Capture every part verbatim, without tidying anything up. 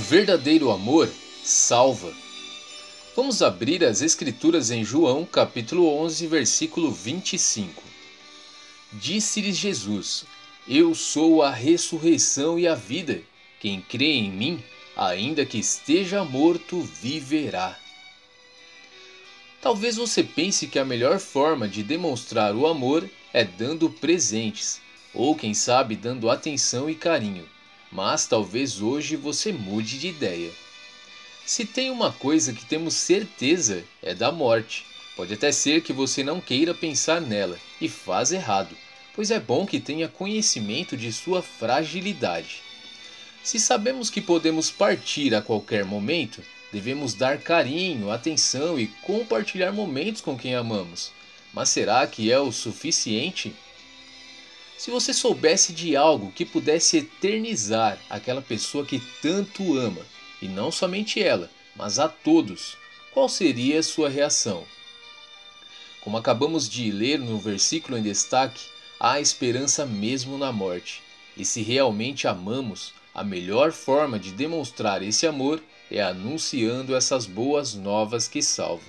verdadeiro amor salva. Vamos abrir as Escrituras em João capítulo onze, versículo vinte e cinco. Disse-lhes Jesus: Eu sou a ressurreição e a vida. Quem crê em mim, ainda que esteja morto, viverá. Talvez você pense que a melhor forma de demonstrar o amor é dando presentes, ou quem sabe dando atenção e carinho, mas talvez hoje você mude de ideia. Se tem uma coisa que temos certeza é da morte. Pode até ser que você não queira pensar nela, e faz errado, pois é bom que tenha conhecimento de sua fragilidade. Se sabemos que podemos partir a qualquer momento, devemos dar carinho, atenção e compartilhar momentos com quem amamos. Mas será que é o suficiente? Se você soubesse de algo que pudesse eternizar aquela pessoa que tanto ama, e não somente ela, mas a todos, qual seria a sua reação? Como acabamos de ler no versículo em destaque, há esperança mesmo na morte. E se realmente amamos, a melhor forma de demonstrar esse amor é anunciando essas boas novas que salvam.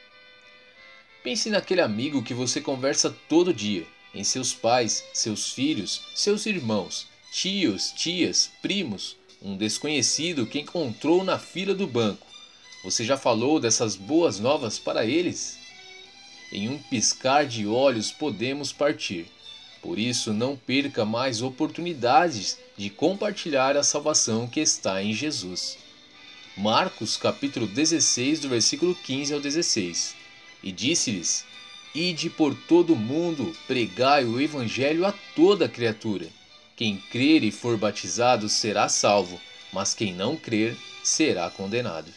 Pense naquele amigo que você conversa todo dia, em seus pais, seus filhos, seus irmãos, tios, tias, primos, um desconhecido que encontrou na fila do banco. Você já falou dessas boas novas para eles? Em um piscar de olhos podemos partir. Por isso, não perca mais oportunidades de compartilhar a salvação que está em Jesus. Marcos capítulo dezesseis, do versículo quinze ao dezesseis. E disse-lhes: Ide por todo o mundo, pregai o evangelho a toda criatura. Quem crer e for batizado será salvo, mas quem não crer será condenado.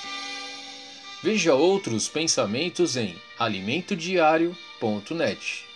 Veja outros pensamentos em alimento diário ponto net.